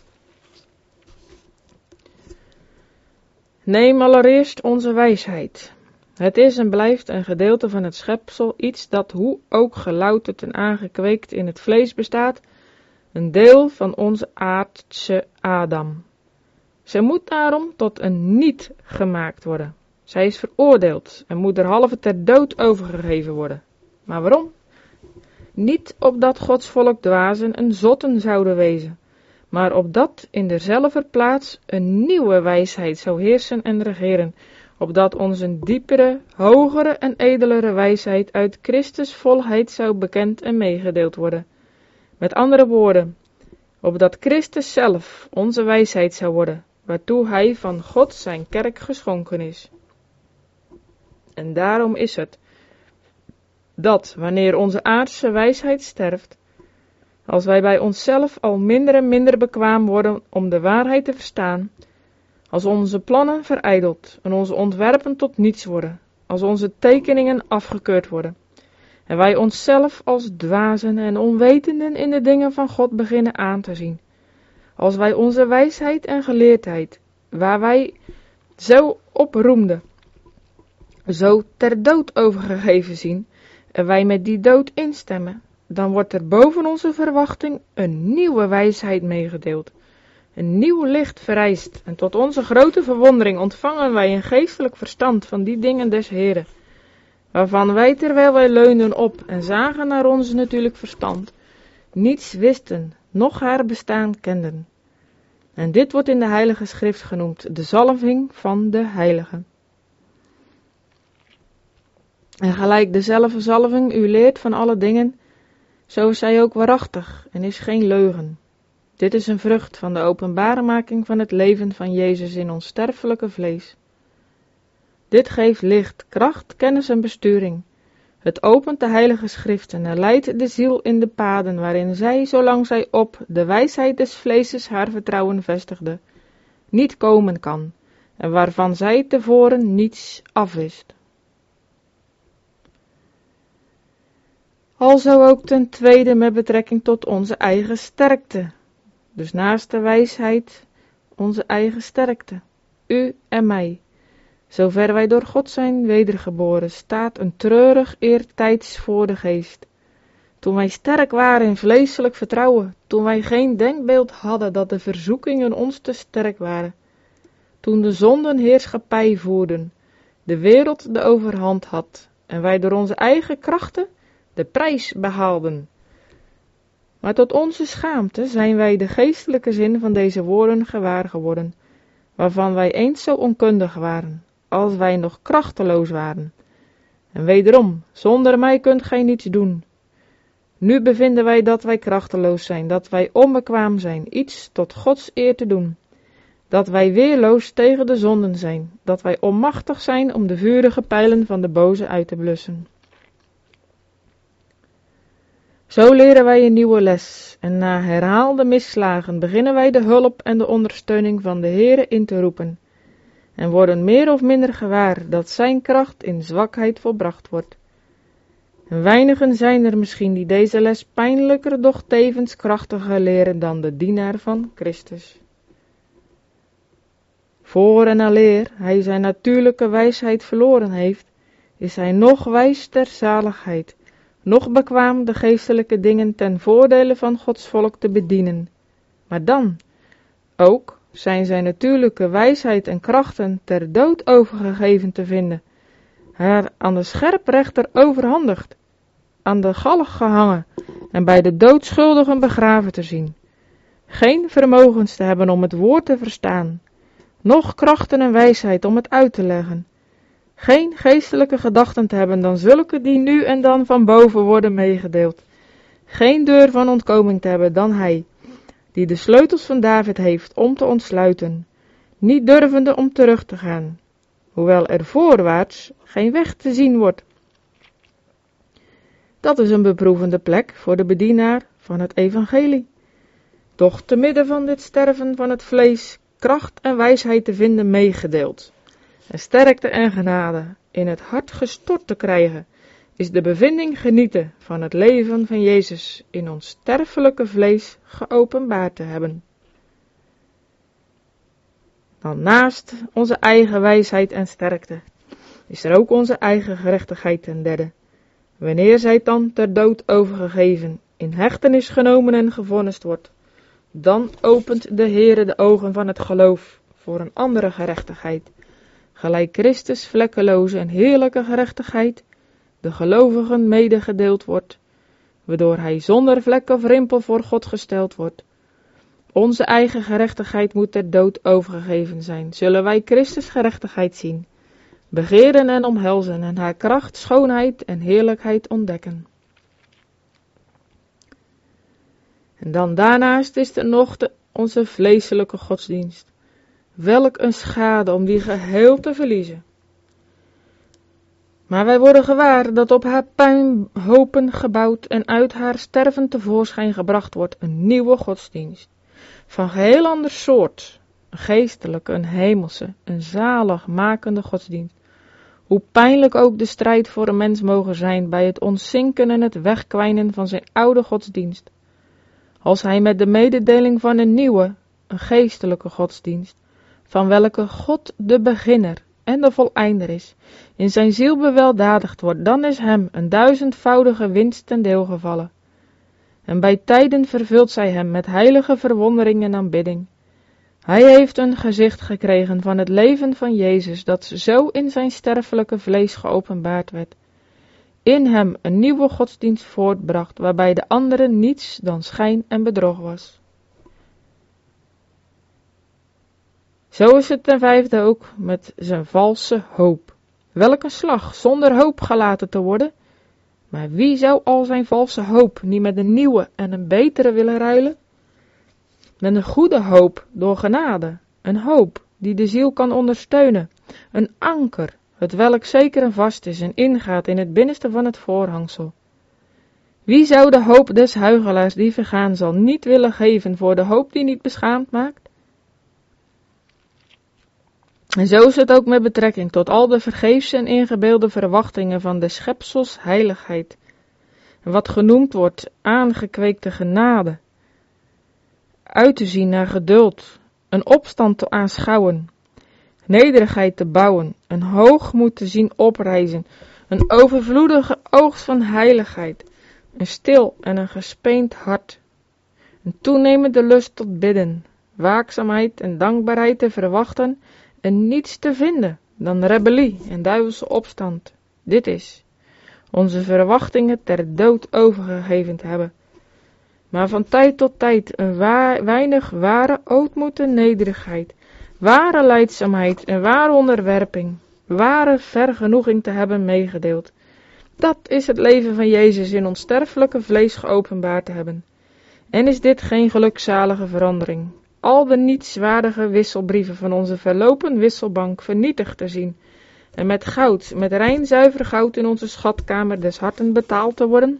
Neem allereerst onze wijsheid. Het is en blijft een gedeelte van het schepsel, iets dat hoe ook gelouterd en aangekweekt in het vlees bestaat, een deel van onze aardse Adam. Zij moet daarom tot een niet gemaakt worden. Zij is veroordeeld en moet derhalve ter dood overgegeven worden. Maar waarom? Niet opdat Gods volk dwazen en zotten zouden wezen, maar opdat in derzelfde plaats een nieuwe wijsheid zou heersen en regeren, opdat ons een diepere, hogere en edelere wijsheid uit Christus volheid zou bekend en meegedeeld worden. Met andere woorden, opdat Christus zelf onze wijsheid zou worden, waartoe hij van God zijn kerk geschonken is. En daarom is het, dat wanneer onze aardse wijsheid sterft, als wij bij onszelf al minder en minder bekwaam worden om de waarheid te verstaan, als onze plannen verijdeld en onze ontwerpen tot niets worden, als onze tekeningen afgekeurd worden, en wij onszelf als dwazen en onwetenden in de dingen van God beginnen aan te zien, als wij onze wijsheid en geleerdheid, waar wij zo op roemden, zo ter dood overgegeven zien, en wij met die dood instemmen, dan wordt er boven onze verwachting een nieuwe wijsheid meegedeeld. Een nieuw licht vereist, en tot onze grote verwondering ontvangen wij een geestelijk verstand van die dingen des Heren, waarvan wij terwijl wij leunden op en zagen naar ons natuurlijk verstand, niets wisten, noch haar bestaan kenden. En dit wordt in de Heilige Schrift genoemd, de zalving van de Heiligen. En gelijk dezelfde zalving u leert van alle dingen, zo is zij ook waarachtig en is geen leugen. Dit is een vrucht van de openbaremaking van het leven van Jezus in ons sterfelijke vlees. Dit geeft licht, kracht, kennis en besturing. Het opent de heilige schriften en leidt de ziel in de paden waarin zij, zolang zij op de wijsheid des vleeses haar vertrouwen vestigde, niet komen kan en waarvan zij tevoren niets afwist. Alzo ook ten tweede met betrekking tot onze eigen sterkte. Dus naast de wijsheid onze eigen sterkte, u en mij. Zover wij door God zijn wedergeboren, staat een treurig eertijds voor de geest. Toen wij sterk waren in vleeselijk vertrouwen, toen wij geen denkbeeld hadden dat de verzoekingen ons te sterk waren. Toen de zonden heerschappij voerden, de wereld de overhand had en wij door onze eigen krachten de prijs behaalden. Maar tot onze schaamte zijn wij de geestelijke zin van deze woorden gewaar geworden, waarvan wij eens zo onkundig waren, als wij nog krachteloos waren. En wederom, zonder mij kunt gij niets doen. Nu bevinden wij dat wij krachteloos zijn, dat wij onbekwaam zijn, iets tot Gods eer te doen. Dat wij weerloos tegen de zonden zijn, dat wij onmachtig zijn om de vurige pijlen van de boze uit te blussen. Zo leren wij een nieuwe les, en na herhaalde misslagen beginnen wij de hulp en de ondersteuning van de Heere in te roepen, en worden meer of minder gewaar dat zijn kracht in zwakheid volbracht wordt. En weinigen zijn er misschien die deze les pijnlijker, doch tevens krachtiger leren dan de dienaar van Christus. Voor en aleer hij zijn natuurlijke wijsheid verloren heeft, is hij nog wijs ter zaligheid, nog bekwaam de geestelijke dingen ten voordele van Gods volk te bedienen. Maar dan, ook, zijn zijn natuurlijke wijsheid en krachten ter dood overgegeven te vinden, haar aan de scherprechter overhandigd, aan de galg gehangen en bij de doodschuldigen begraven te zien. Geen vermogens te hebben om het woord te verstaan, noch krachten en wijsheid om het uit te leggen. Geen geestelijke gedachten te hebben dan zulke die nu en dan van boven worden meegedeeld. Geen deur van ontkoming te hebben dan hij, die de sleutels van David heeft om te ontsluiten, niet durvende om terug te gaan, hoewel er voorwaarts geen weg te zien wordt. Dat is een beproevende plek voor de bedienaar van het evangelie. Doch te midden van dit sterven van het vlees kracht en wijsheid te vinden meegedeeld, en sterkte en genade in het hart gestort te krijgen, is de bevinding genieten van het leven van Jezus in ons sterfelijke vlees geopenbaard te hebben. Dan naast onze eigen wijsheid en sterkte, is er ook onze eigen gerechtigheid ten derde. Wanneer zij dan ter dood overgegeven, in hechtenis genomen en gevonnist wordt, dan opent de Heere de ogen van het geloof voor een andere gerechtigheid, gelijk Christus vlekkeloze en heerlijke gerechtigheid de gelovigen medegedeeld wordt, waardoor hij zonder vlek of rimpel voor God gesteld wordt. Onze eigen gerechtigheid moet ter dood overgegeven zijn, zullen wij Christus gerechtigheid zien, begeren en omhelzen en haar kracht, schoonheid en heerlijkheid ontdekken. En dan daarnaast is er nog onze vleeselijke godsdienst. Welk een schade om die geheel te verliezen. Maar wij worden gewaar dat op haar puinhopen gebouwd en uit haar sterven tevoorschijn gebracht wordt een nieuwe godsdienst. Van geheel ander soort, een geestelijke, een hemelse, een zaligmakende godsdienst. Hoe pijnlijk ook de strijd voor een mens mogen zijn bij het ontzinken en het wegkwijnen van zijn oude godsdienst. Als hij met de mededeling van een nieuwe, een geestelijke godsdienst, van welke God de beginner en de voleinder is, in zijn ziel beweldadigd wordt, dan is hem een 1000-voudige winst ten deel gevallen. En bij tijden vervult zij hem met heilige verwondering en aanbidding. Hij heeft een gezicht gekregen van het leven van Jezus, dat zo in zijn sterfelijke vlees geopenbaard werd. In hem een nieuwe godsdienst voortbracht, waarbij de andere niets dan schijn en bedrog was. Zo is het ten vijfde ook met zijn valse hoop. Welk een slag, zonder hoop gelaten te worden. Maar wie zou al zijn valse hoop niet met een nieuwe en een betere willen ruilen? met een goede hoop door genade, een hoop die de ziel kan ondersteunen, een anker, het welk zeker en vast is en ingaat in het binnenste van het voorhangsel. Wie zou de hoop des huichelaars die vergaan zal niet willen geven voor de hoop die niet beschaamd maakt? En zo is het ook met betrekking tot al de vergeefse en ingebeelde verwachtingen van de schepsels heiligheid, wat genoemd wordt aangekweekte genade, uit te zien naar geduld, een opstand te aanschouwen, nederigheid te bouwen, een hoogmoed te zien oprijzen, een overvloedige oogst van heiligheid, een stil en een gespeend hart, een toenemende lust tot bidden, waakzaamheid en dankbaarheid te verwachten en niets te vinden dan rebellie en duivelse opstand. Dit is onze verwachtingen ter dood overgegeven te hebben, maar van tijd tot tijd een weinig ware ootmoed en nederigheid, ware lijdzaamheid en ware onderwerping, ware vergenoeging te hebben meegedeeld. Dat is het leven van Jezus in ons sterfelijke vlees geopenbaard te hebben. En is dit geen gelukzalige verandering? Al de nietswaardige wisselbrieven van onze verlopen wisselbank vernietigd te zien en met goud, met rein zuiver goud in onze schatkamer des harten betaald te worden?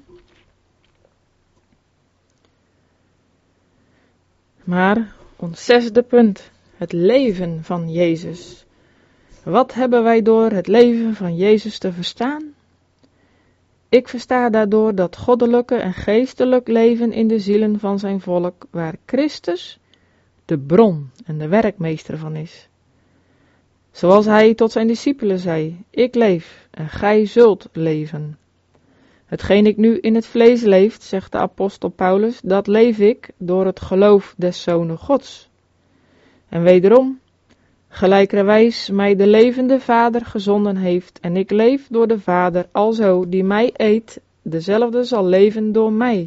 Maar ons zesde punt, het leven van Jezus. Wat hebben wij door het leven van Jezus te verstaan? Ik versta daardoor dat goddelijke en geestelijk leven in de zielen van zijn volk, waar Christus de bron en de werkmeester van is. Zoals hij tot zijn discipelen zei, ik leef en gij zult leven. Hetgeen ik nu in het vlees leef, zegt de apostel Paulus, dat leef ik door het geloof des Zonen Gods. En wederom, gelijkerwijs mij de levende Vader gezonden heeft, en ik leef door de Vader, alzo die mij eet, dezelfde zal leven door mij.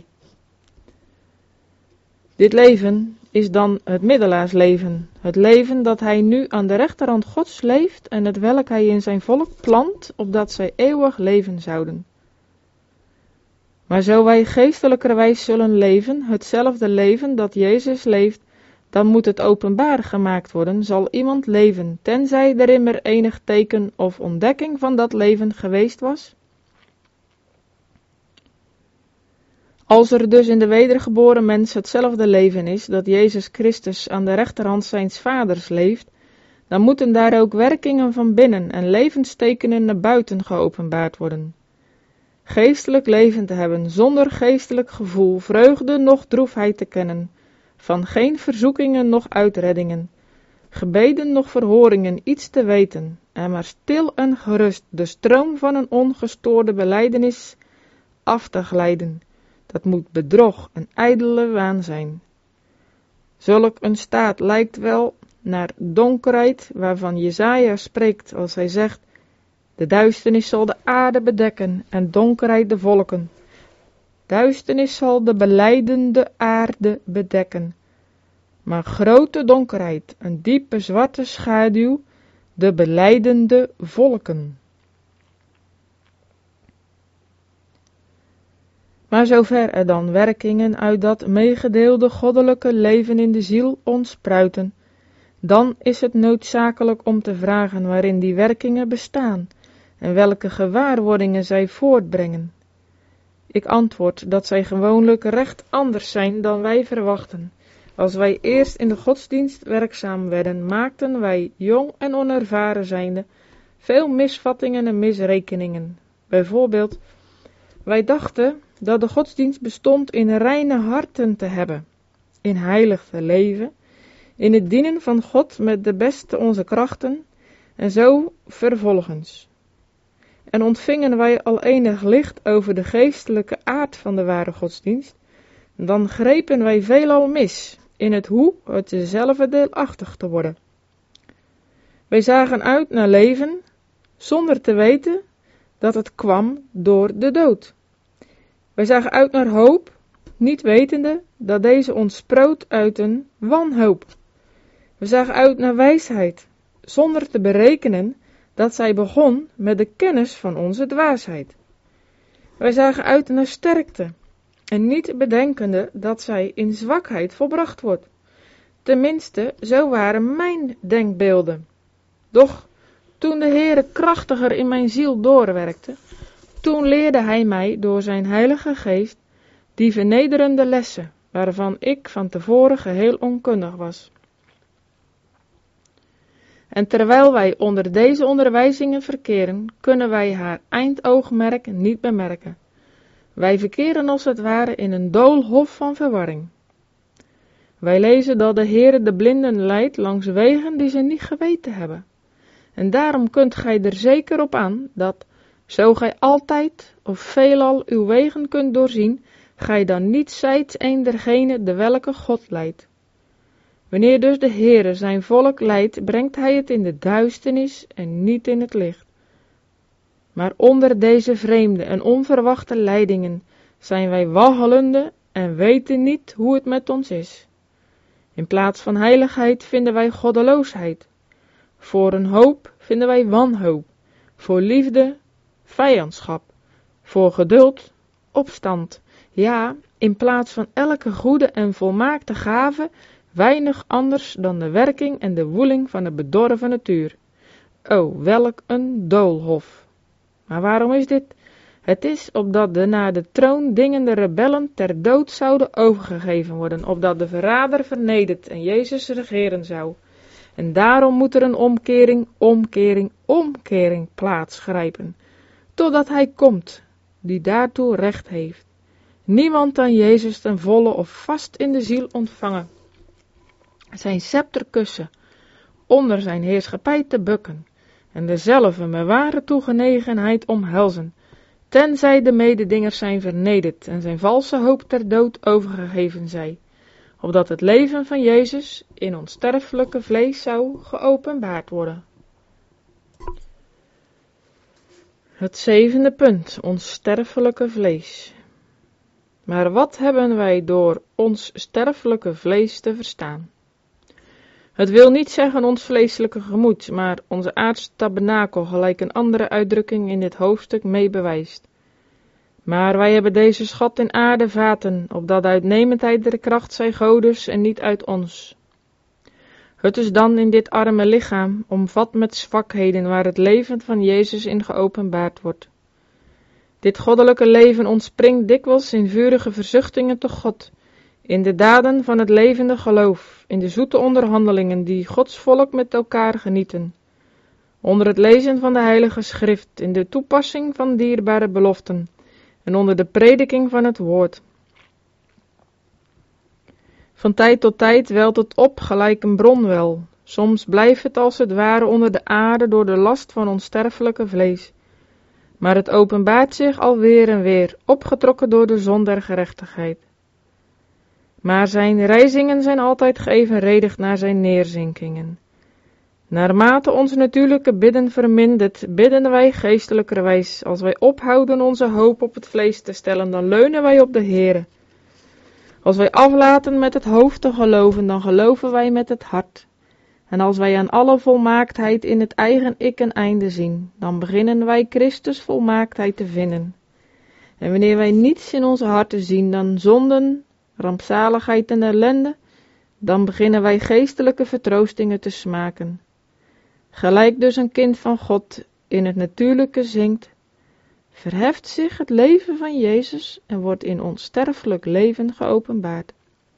Dit leven is dan het middelaarsleven, het leven dat hij nu aan de rechterhand Gods leeft en het welk hij in zijn volk plant, opdat zij eeuwig leven zouden. Maar zo wij geestelijkerwijs zullen leven, hetzelfde leven dat Jezus leeft, dan moet het openbaar gemaakt worden, zal iemand leven, tenzij er immer enig teken of ontdekking van dat leven geweest was? Als er dus in de wedergeboren mens hetzelfde leven is, dat Jezus Christus aan de rechterhand zijns vaders leeft, dan moeten daar ook werkingen van binnen en levenstekenen naar buiten geopenbaard worden. Geestelijk leven te hebben, zonder geestelijk gevoel, vreugde noch droefheid te kennen, van geen verzoekingen noch uitreddingen, gebeden noch verhoringen iets te weten, en maar stil en gerust de stroom van een ongestoorde belijdenis af te glijden. Dat moet bedrog en ijdele waan zijn. Zulk een staat lijkt wel naar donkerheid, waarvan Jesaja spreekt als hij zegt, de duisternis zal de aarde bedekken en donkerheid de volken. Duisternis zal de belijdende aarde bedekken, maar grote donkerheid, een diepe zwarte schaduw, de belijdende volken. Maar zover er dan werkingen uit dat meegedeelde goddelijke leven in de ziel ontspruiten, dan is het noodzakelijk om te vragen waarin die werkingen bestaan en welke gewaarwordingen zij voortbrengen. Ik antwoord dat zij gewoonlijk recht anders zijn dan wij verwachten. Als wij eerst in de godsdienst werkzaam werden, maakten wij, jong en onervaren zijnde, veel misvattingen en misrekeningen. Bijvoorbeeld, wij dachten dat de godsdienst bestond in reine harten te hebben, in heilig te leven, in het dienen van God met de beste onze krachten, en zo vervolgens. En ontvingen wij al enig licht over de geestelijke aard van de ware godsdienst, dan grepen wij veelal mis in het hoe het dezelfde deelachtig te worden. Wij zagen uit naar leven, zonder te weten dat het kwam door de dood. Wij zagen uit naar hoop, niet wetende dat deze ontsproot uit een wanhoop. We zagen uit naar wijsheid, zonder te berekenen dat zij begon met de kennis van onze dwaasheid. Wij zagen uit naar sterkte, en niet bedenkende dat zij in zwakheid volbracht wordt. Tenminste, zo waren mijn denkbeelden. Doch toen de Heere krachtiger in mijn ziel doorwerkte, toen leerde Hij mij door zijn Heilige Geest die vernederende lessen, waarvan ik van tevoren geheel onkundig was. En terwijl wij onder deze onderwijzingen verkeren, kunnen wij haar eindoogmerk niet bemerken. Wij verkeren als het ware in een doolhof van verwarring. Wij lezen dat de Heere de blinden leidt langs wegen die ze niet geweten hebben. En daarom kunt gij er zeker op aan, dat, zo gij altijd of veelal uw wegen kunt doorzien, gij dan niet zijt een dergenen de welke God leidt. Wanneer dus de Heere zijn volk leidt, brengt hij het in de duisternis en niet in het licht. Maar onder deze vreemde en onverwachte leidingen zijn wij waggelende en weten niet hoe het met ons is. In plaats van heiligheid vinden wij goddeloosheid. Voor een hoop vinden wij wanhoop. Voor liefde, vijandschap. Voor geduld, opstand. Ja, in plaats van elke goede en volmaakte gave, weinig anders dan de werking en de woeling van de bedorven natuur. O, welk een doolhof! Maar waarom is dit? Het is opdat de naar de troon dingende rebellen ter dood zouden overgegeven worden, opdat de verrader vernederd en Jezus regeren zou. En daarom moet er een omkering plaats grijpen, totdat hij komt, die daartoe recht heeft. Niemand dan Jezus ten volle of vast in de ziel ontvangen, zijn scepter kussen, onder zijn heerschappij te bukken, en dezelve met ware toegenegenheid omhelzen, tenzij de mededingers zijn vernederd en zijn valse hoop ter dood overgegeven zij, opdat het leven van Jezus in ons sterfelijke vlees zou geopenbaard worden. Het 7e punt, ons sterfelijke vlees. Maar wat hebben wij door ons sterfelijke vlees te verstaan? Het wil niet zeggen ons vleeselijke gemoed, maar onze aardse tabernakel, gelijk een andere uitdrukking in dit hoofdstuk mee bewijst. Maar wij hebben deze schat in aardevaten, opdat de uitnemendheid der kracht zij Godes en niet uit ons. Het is dan in dit arme lichaam, omvat met zwakheden, waar het leven van Jezus in geopenbaard wordt. Dit goddelijke leven ontspringt dikwijls in vurige verzuchtingen tot God, in de daden van het levende geloof, in de zoete onderhandelingen die Gods volk met elkaar genieten, onder het lezen van de Heilige Schrift, in de toepassing van dierbare beloften en onder de prediking van het woord. Van tijd tot tijd welt het op gelijk een bronwel, soms blijft het als het ware onder de aarde door de last van ons sterfelijke vlees, maar het openbaart zich alweer en weer, opgetrokken door de zon der gerechtigheid. Maar zijn rijzingen zijn altijd geëvenredigd naar zijn neerzinkingen. Naarmate ons natuurlijke bidden vermindert, bidden wij geestelijkerwijs. Als wij ophouden onze hoop op het vlees te stellen, dan leunen wij op de Heere. Als wij aflaten met het hoofd te geloven, dan geloven wij met het hart. En als wij aan alle volmaaktheid in het eigen ik een einde zien, dan beginnen wij Christus volmaaktheid te vinden. En wanneer wij niets in onze harten zien dan zonden, rampzaligheid en ellende, dan beginnen wij geestelijke vertroostingen te smaken. Gelijk dus een kind van God in het natuurlijke zingt, verheft zich het leven van Jezus en wordt in ons sterfelijk leven geopenbaard.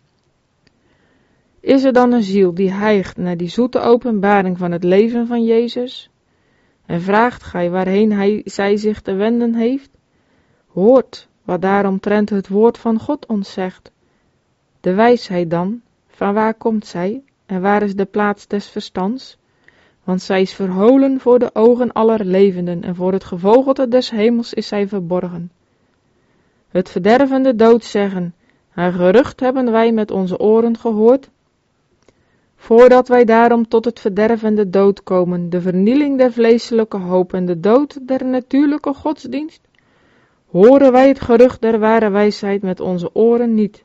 Is er dan een ziel die hijgt naar die zoete openbaring van het leven van Jezus? En vraagt gij waarheen zij zich te wenden heeft? Hoort wat daaromtrent het woord van God ons zegt. De wijsheid dan, van waar komt zij en waar is de plaats des verstands? Want zij is verholen voor de ogen aller levenden en voor het gevogelte des hemels is zij verborgen. Het verdervende dood zeggen, haar gerucht hebben wij met onze oren gehoord. Voordat wij daarom tot het verdervende dood komen, de vernieling der vleeselijke hoop en de dood der natuurlijke godsdienst, horen wij het gerucht der ware wijsheid met onze oren niet.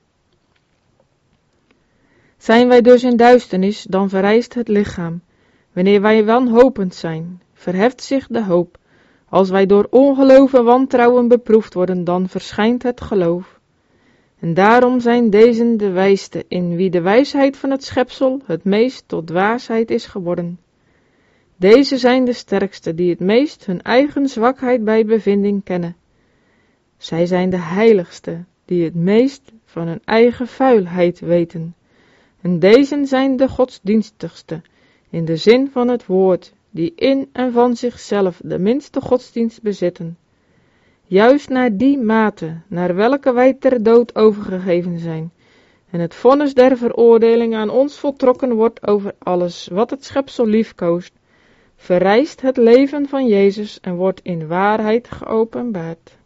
Zijn wij dus in duisternis, dan verrijst het lichaam. Wanneer wij wanhopend zijn, verheft zich de hoop. Als wij door ongeloof en wantrouwen beproefd worden, dan verschijnt het geloof. En daarom zijn deze de wijste, in wie de wijsheid van het schepsel het meest tot dwaasheid is geworden. Deze zijn de sterkste, die het meest hun eigen zwakheid bij bevinding kennen. Zij zijn de heiligste, die het meest van hun eigen vuilheid weten. En deze zijn de godsdienstigste, in de zin van het woord, die in en van zichzelf de minste godsdienst bezitten. Juist naar die mate, naar welke wij ter dood overgegeven zijn, en het vonnis der veroordeling aan ons voltrokken wordt over alles wat het schepsel liefkoost, verrijst het leven van Jezus en wordt in waarheid geopenbaard.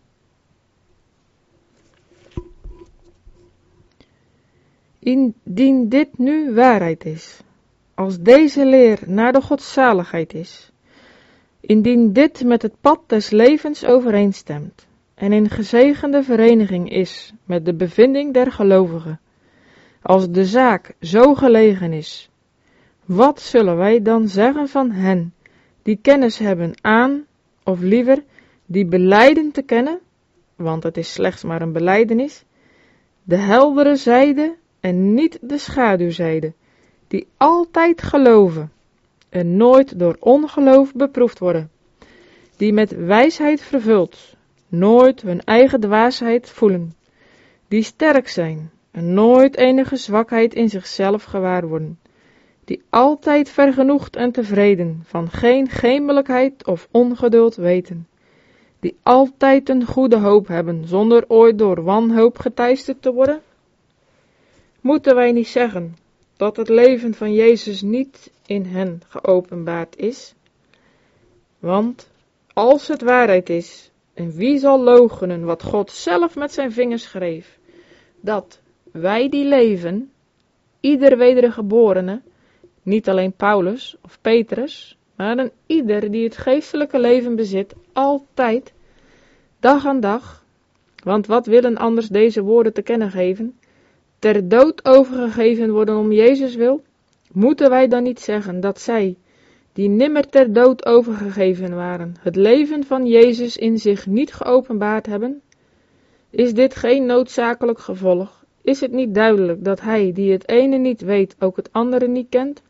Indien dit nu waarheid is, als deze leer naar de godzaligheid is, indien dit met het pad des levens overeenstemt en in gezegende vereniging is met de bevinding der gelovigen, als de zaak zo gelegen is, wat zullen wij dan zeggen van hen die kennis hebben aan, of liever, die belijden te kennen, want het is slechts maar een belijdenis, de heldere zijde en niet de schaduwzijde, die altijd geloven en nooit door ongeloof beproefd worden, die met wijsheid vervuld, nooit hun eigen dwaasheid voelen, die sterk zijn en nooit enige zwakheid in zichzelf gewaar worden, die altijd vergenoegd en tevreden, van geen gemelijkheid of ongeduld weten, die altijd een goede hoop hebben, zonder ooit door wanhoop geteisterd te worden? Moeten wij niet zeggen dat het leven van Jezus niet in hen geopenbaard is? Want als het waarheid is, en wie zal loochenen wat God zelf met zijn vingers schreef, dat wij die leven, ieder wedergeborene, niet alleen Paulus of Petrus, maar een ieder die het geestelijke leven bezit, altijd, dag aan dag, want wat willen anders deze woorden te kennen geven, ter dood overgegeven worden om Jezus wil, moeten wij dan niet zeggen dat zij, die nimmer ter dood overgegeven waren, het leven van Jezus in zich niet geopenbaard hebben? Is dit geen noodzakelijk gevolg? Is het niet duidelijk dat hij, die het ene niet weet, ook het andere niet kent?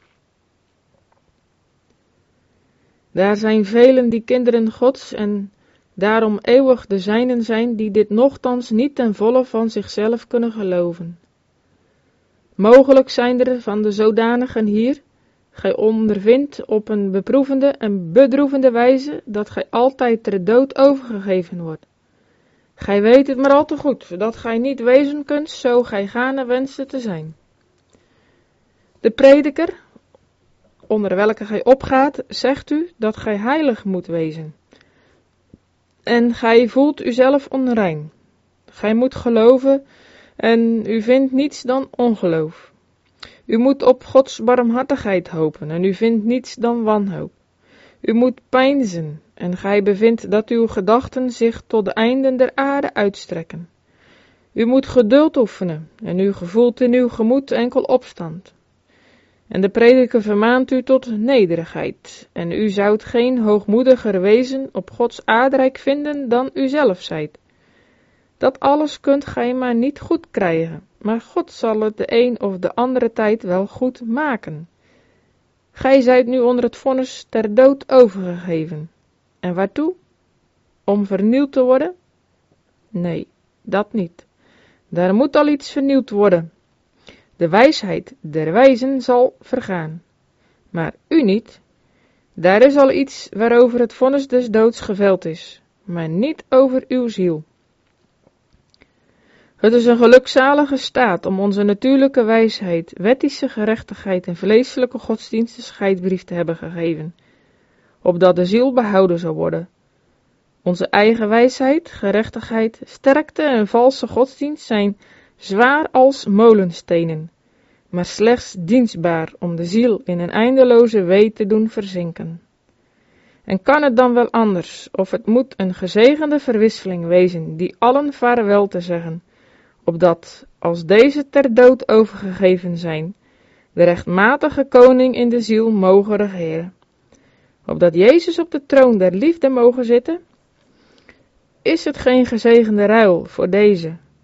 Daar zijn velen die kinderen Gods en daarom eeuwig de zijnen zijn, die dit nochtans niet ten volle van zichzelf kunnen geloven. Mogelijk zijn er van de zodanigen hier, gij ondervindt op een beproevende en bedroevende wijze, dat gij altijd ter dood overgegeven wordt. Gij weet het maar al te goed, dat gij niet wezen kunt, zo gij gaarne wenste te zijn. De prediker, onder welke gij opgaat, zegt u dat gij heilig moet wezen. En gij voelt uzelf onrein. Gij moet geloven en u vindt niets dan ongeloof. U moet op Gods barmhartigheid hopen en u vindt niets dan wanhoop. U moet peinzen en gij bevindt dat uw gedachten zich tot de einden der aarde uitstrekken. U moet geduld oefenen en u gevoelt in uw gemoed enkel opstand. En de prediker vermaant u tot nederigheid en u zoudt geen hoogmoediger wezen op Gods aardrijk vinden dan u zelf zijt. Dat alles kunt gij maar niet goed krijgen, maar God zal het de een of de andere tijd wel goed maken. Gij zijt nu onder het vonnis ter dood overgegeven. En waartoe? Om vernield te worden? Nee, dat niet. Daar moet al iets vernieuwd worden. De wijsheid der wijzen zal vergaan, maar u niet. Daar is al iets waarover het vonnis des doods geveld is, maar niet over uw ziel. Het is een gelukzalige staat om onze natuurlijke wijsheid, wettische gerechtigheid en vleeselijke godsdienst de scheidbrief te hebben gegeven, opdat de ziel behouden zou worden. Onze eigen wijsheid, gerechtigheid, sterkte en valse godsdienst zijn zwaar als molenstenen, maar slechts dienstbaar om de ziel in een eindeloze wee te doen verzinken. En kan het dan wel anders, of het moet een gezegende verwisseling wezen, die allen vaarwel te zeggen, opdat, als deze ter dood overgegeven zijn, de rechtmatige koning in de ziel mogen regeren, opdat Jezus op de troon der liefde mogen zitten? Is het geen gezegende ruil voor deze,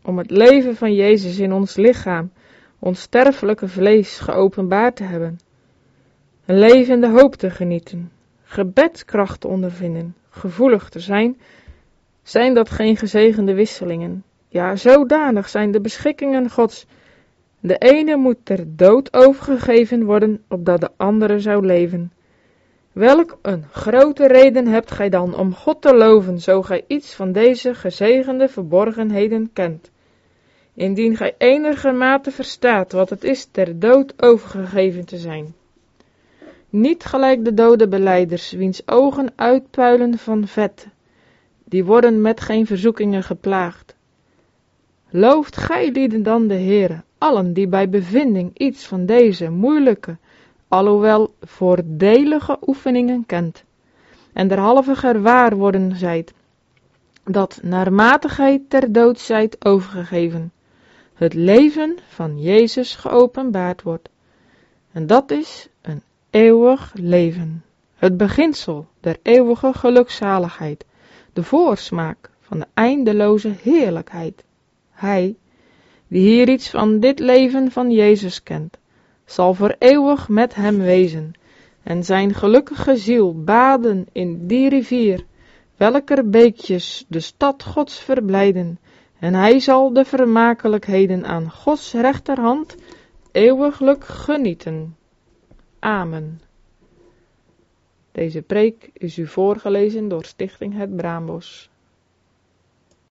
om het leven van Jezus in ons lichaam, ons sterfelijke vlees, geopenbaard te hebben. Een leven in de hoop te genieten, gebedskracht te ondervinden, gevoelig te zijn dat geen gezegende wisselingen. Ja, zodanig zijn de beschikkingen Gods. De ene moet ter dood overgegeven worden, opdat de andere zou leven. Welk een grote reden hebt gij dan om God te loven, zo gij iets van deze gezegende verborgenheden kent. Indien gij enigermate verstaat wat het is ter dood overgegeven te zijn. Niet gelijk de dode belijders, wiens ogen uitpuilen van vet, die worden met geen verzoekingen geplaagd. Looft gij lieden dan de Heere, allen die bij bevinding iets van deze moeilijke, alhoewel voordelige oefeningen kent, en derhalve gewaar worden zijt, dat naarmate gij ter dood zijt overgegeven, het leven van Jezus geopenbaard wordt. En dat is een eeuwig leven, het beginsel der eeuwige gelukzaligheid, de voorsmaak van de eindeloze heerlijkheid. Hij, die hier iets van dit leven van Jezus kent, zal voor eeuwig met hem wezen en zijn gelukkige ziel baden in die rivier, welker beekjes de stad Gods verblijden, en hij zal de vermakelijkheden aan Gods rechterhand eeuwiglijk genieten. Amen. Deze preek is u voorgelezen door Stichting Het Braambos.